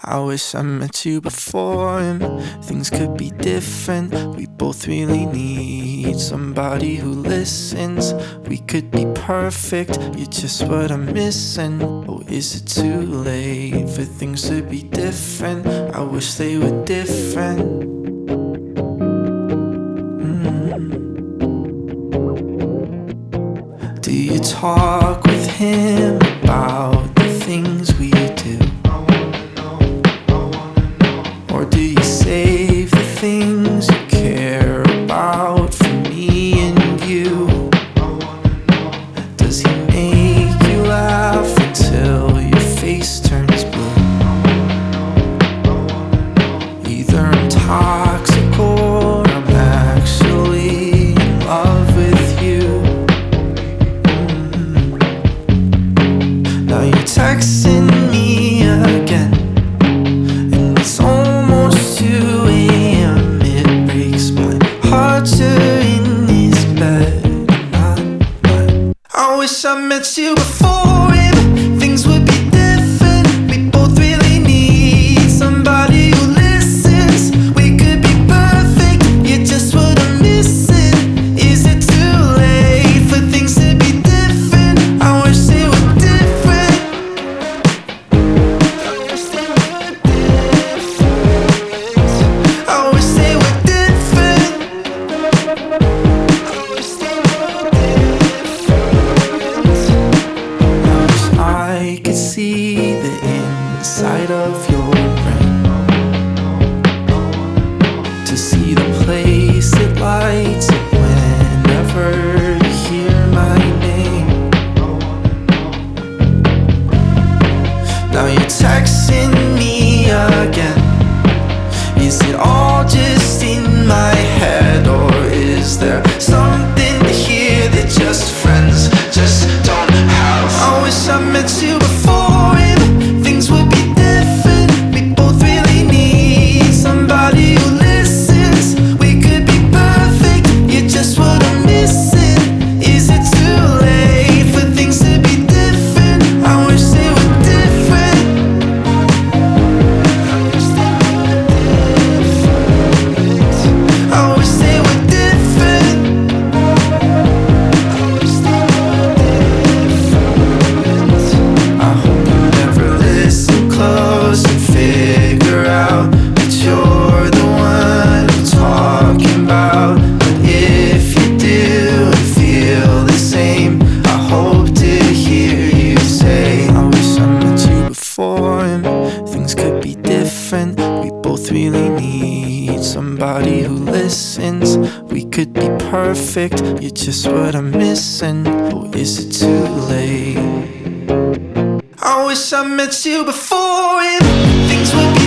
I wish I met you before and things could be different. We both really need somebody who listens. We could be perfect, you're just what I'm missing. Oh, is it too late for things to be different? I wish they were different. Do you talk with him about the things we do? Or do you save the things you care about for me and you? Does he make you laugh until your face turns blue? Either I'm toxic or I'm actually in love with you. Now you're texting me again, and it's almost 2 a.m. It breaks my heart you're in this bed, I wish I met you before and things would be different. We both really need somebody who listens. We could be perfect, you're just what I'm missing. Is it too late for things to be different? I wish they were different. I wish they were different. I wish they were different. I wish they were different. I wish I could see the inside of your brain, to see the place it lights up whenever you hear my name. Now you're texting me again. Is it all just in my head, or is there something here that just friends just don't have? I wish I met you before and things would be different. We both really need somebody who listens. We could be perfect, you're just what I'm missing. Is it too late for things to be different? I wish they were different. I wish they were different. I wish they were different. I wish they were different. I hope you never listen close and figure out that you're the one I'm talking about. But if you do and feel the same, I hope to hear you say, I wish I met you before and things could be different. We both really need somebody who listens. We could be perfect, you're just what I'm missing. Oh, is it too late? I wish I met you before and things would be